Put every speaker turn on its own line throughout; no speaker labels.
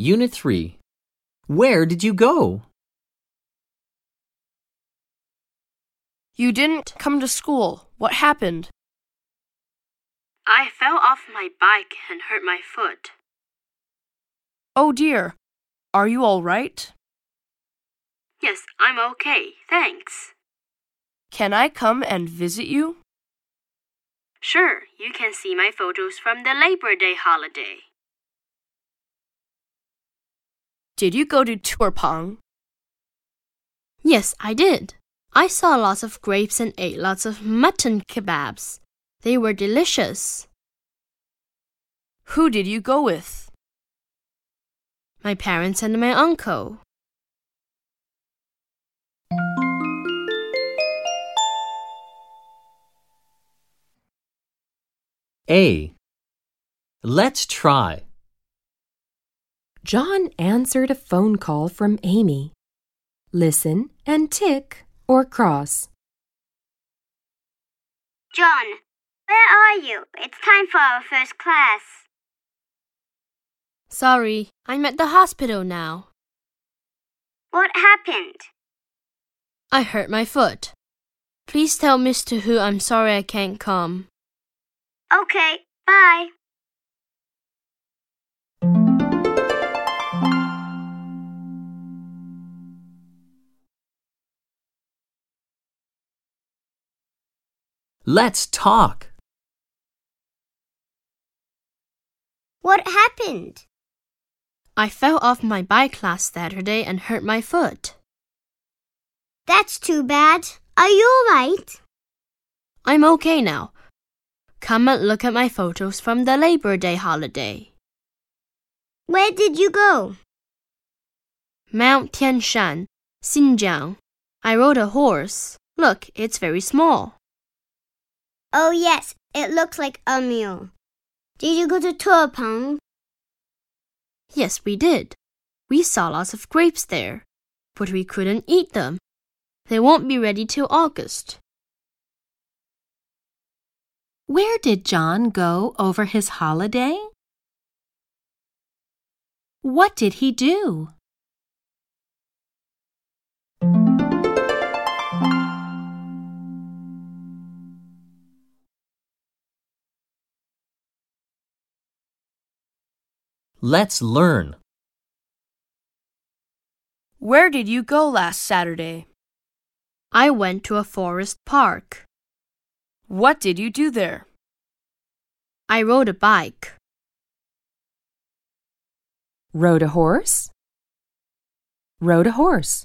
Unit 3. Where did you go?
You didn't come to school. What happened?
I fell off my bike and hurt my foot.
Oh dear. Are you all right?
Yes, I'm okay, thanks.
Can I come and visit you?
Sure, you can see my photos from the Labor Day holiday.
Did you go to Turpang?
Yes, I did. I saw lots of grapes and ate lots of mutton kebabs. They were delicious.
Who did you go with?
My parents and my uncle.
A. Let's try.
John answered a phone call from Amy. Listen and tick or cross.
John, where are you? It's time for our first class.
Sorry, I'm at the hospital now.
What happened?
I hurt my foot. Please tell Mr. Hu I'm sorry I can't come.
Okay, bye.
Let's talk.
What happened?
I fell off my bike last Saturday and hurt my foot.
That's too bad. Are you all right?
I'm okay now. Come and look at my photos from the Labor Day holiday.
Where did you go?
Mount Tianshan, Xinjiang. I rode a horse. Look, it's very small.
Oh yes, it looks like a mule. Did you go to Turpang?
Yes, we did. We saw lots of grapes there, but we couldn't eat them. They won't be ready till August.
Where did John go over his holiday? What did he do?
Let's learn.
Where did you go last Saturday?
I went to a forest park.
What did you do there?
I rode a bike.
Rode a horse? Rode a horse.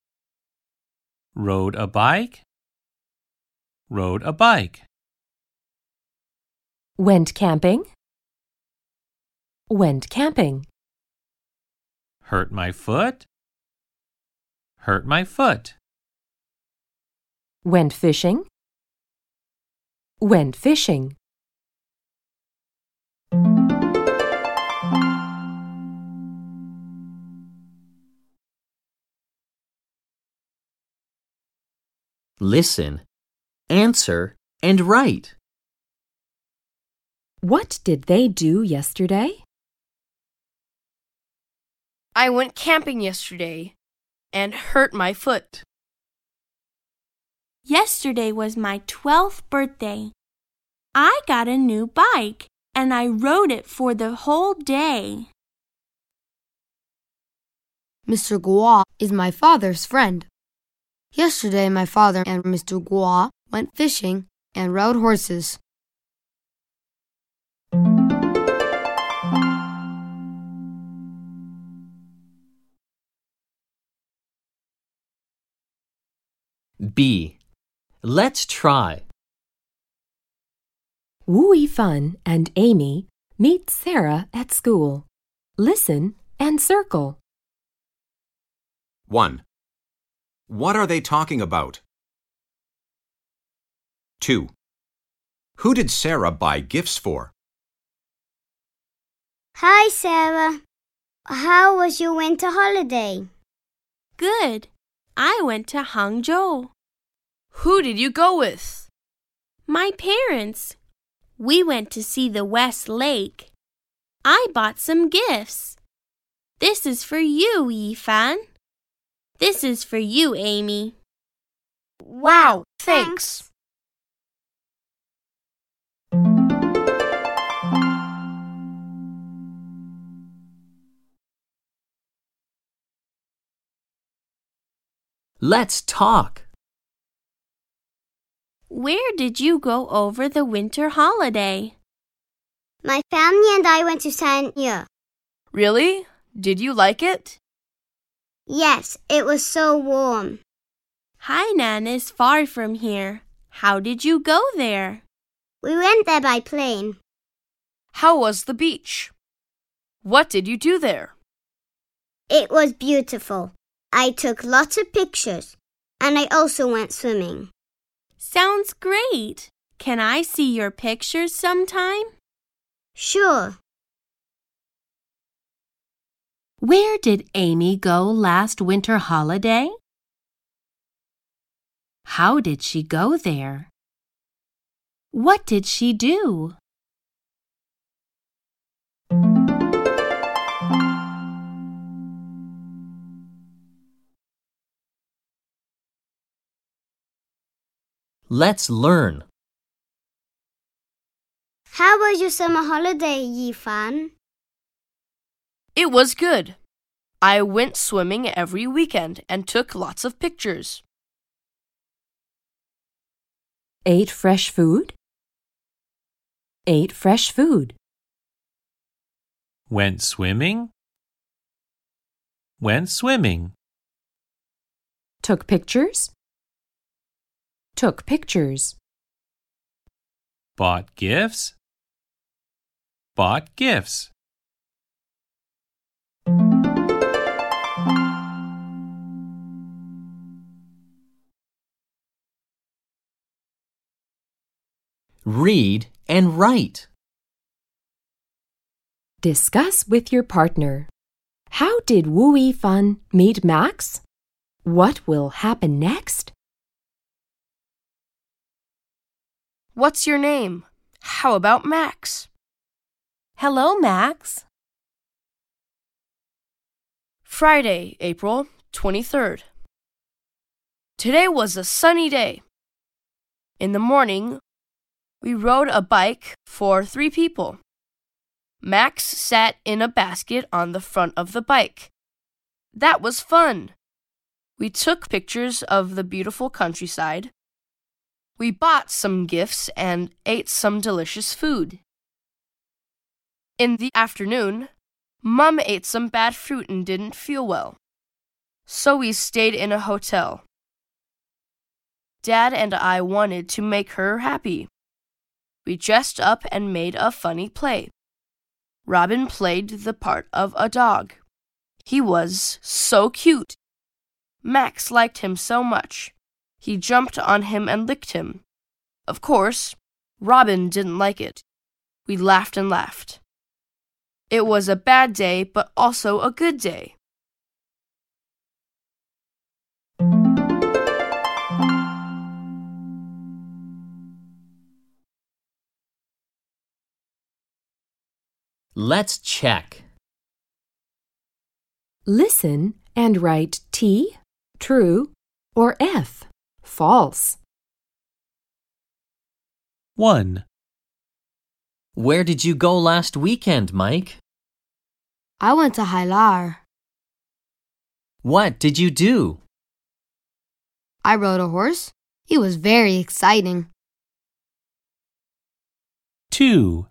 Rode a bike? Rode a bike.
Went camping? Went camping.
Hurt my foot? Hurt my foot.
Went fishing? Went fishing.
Listen, answer, and write.
What did they do yesterday?
I went camping yesterday and hurt my foot.
Yesterday was my 12th birthday. I got a new bike and I rode it for the whole day.
Mr. Guo is my father's friend. Yesterday, my father and Mr. Guo went fishing and rode horses.
B. Let's try.
Wu Yifan and Amy meet Sarah at school. Listen and circle.
1. What are they talking about? 2. Who did Sarah buy gifts for?
Hi, Sarah. How was your winter holiday?
Good. I went to Hangzhou.
Who did you go with?
My parents. We went to see the West Lake. I bought some gifts. This is for you, Yifan. This is for you, Amy.
Wow, thanks.
Let's talk.
Where did you go over the winter holiday?
My family and I went to Sanya.
Really? Did you like it?
Yes, it was so warm.
Hainan is far from here. How did you go there?
We went there by plane.
How was the beach? What did you do there?
It was beautiful. I took lots of pictures, and I also went swimming.
Sounds great. Can I see your pictures sometime?
Sure.
Where did Amy go last winter holiday? How did she go there? What did she do?
Let's learn.
How was your summer holiday, Yifan?
It was good. I went swimming every weekend and took lots of pictures.
Ate fresh food? Ate fresh food.
Went swimming? Went swimming.
Took pictures? Took pictures.
Bought gifts? Bought gifts.
Read and write.
Discuss with your partner. How did Wu Yifan meet Max? What will happen next?
What's your name? How about Max?
Hello, Max.
Friday, April 23rd. Today was a sunny day. In the morning, we rode a bike for 3 people. Max sat in a basket on the front of the bike. That was fun. We took pictures of the beautiful countryside. We bought some gifts and ate some delicious food. In the afternoon, Mom ate some bad fruit and didn't feel well. So we stayed in a hotel. Dad and I wanted to make her happy. We dressed up and made a funny play. Robin played the part of a dog. He was so cute. Max liked him so much. He jumped on him and licked him. Of course, Robin didn't like it. We laughed and laughed. It was a bad day, but also a good day.
Let's check.
Listen and write T, true, or F, false.
1.
Where did you go last weekend, Mike?
I went to Hailar.
What did you do?
I rode a horse. It was very exciting.
2.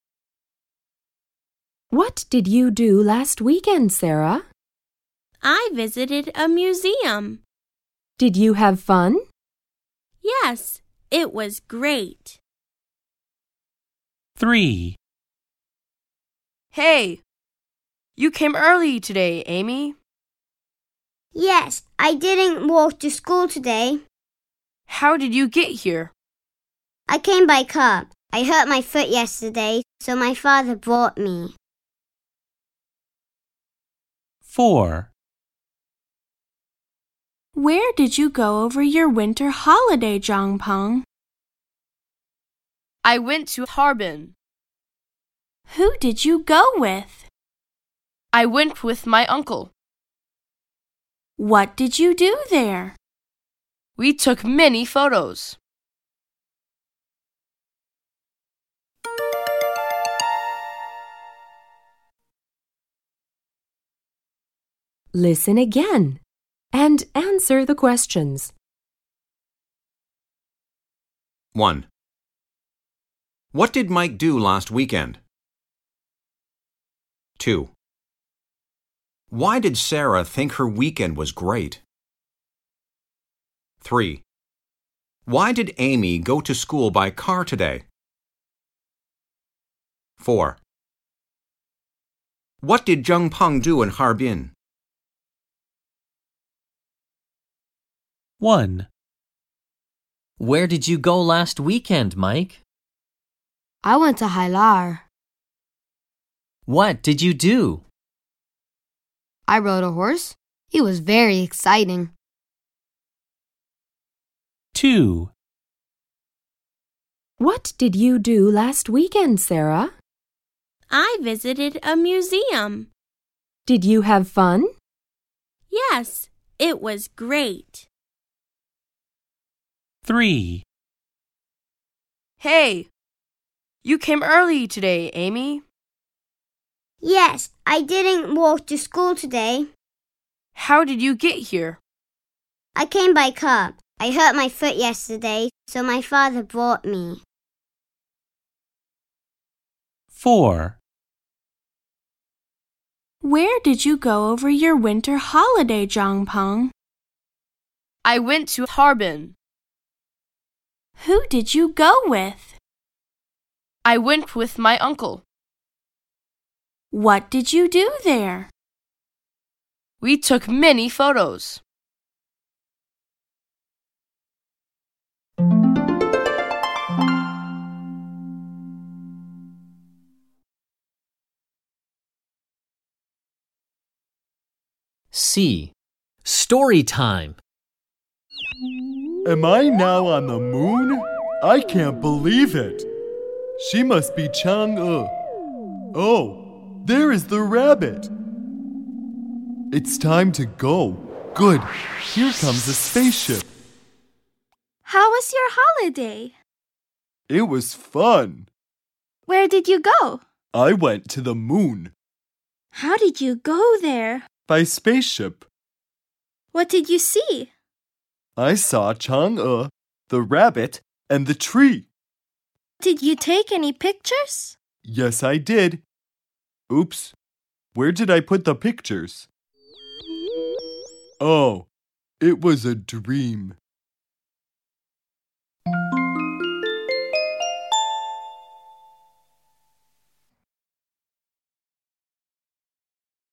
What did you do last weekend, Sarah?
I visited a museum.
Did you have fun?
Yes, it was great.
3.
Hey, you came early today, Amy.
Yes, I didn't walk to school today.
How did you get here?
I came by car. I hurt my foot yesterday, so my father brought me.
4.
Where did you go over your winter holiday, Zhang Peng?
I went to Harbin.
Who did you go with?
I went with my uncle.
What did you do there?
We took many photos.
Listen again and answer the questions.
1. What did Mike do last weekend? 2. Why did Sarah think her weekend was great? 3. Why did Amy go to school by car today? 4. What did Zheng Peng do in Harbin?
1.
Where did you go last weekend, Mike?
I went to Hailar.
What did you do?
I rode a horse. It was very exciting.
2.
What did you do last weekend, Sarah?
I visited a museum.
Did you have fun?
Yes, it was great.
3.
Hey, you came early today, Amy.
Yes, I didn't walk to school today.
How did you get here?
I came by car. I hurt my foot yesterday, so my father brought me.
4.
Where did you go over your winter holiday, Zhang Peng?
I went to Harbin.
Who did you go with?
I went with my uncle.
What did you do there?
We took many photos.
C. Story time.
Am I now on the moon? I can't believe it. She must be Chang'e. Oh, there is the rabbit. It's time to go. Good. Here comes a spaceship.
How was your holiday?
It was fun.
Where did you go?
I went to the moon.
How did you go there?
By spaceship.
What did you see?
I saw Chang'e, the rabbit, and the tree.
Did you take any pictures?
Yes, I did. Oops. Where did I put the pictures? Oh, it was a dream.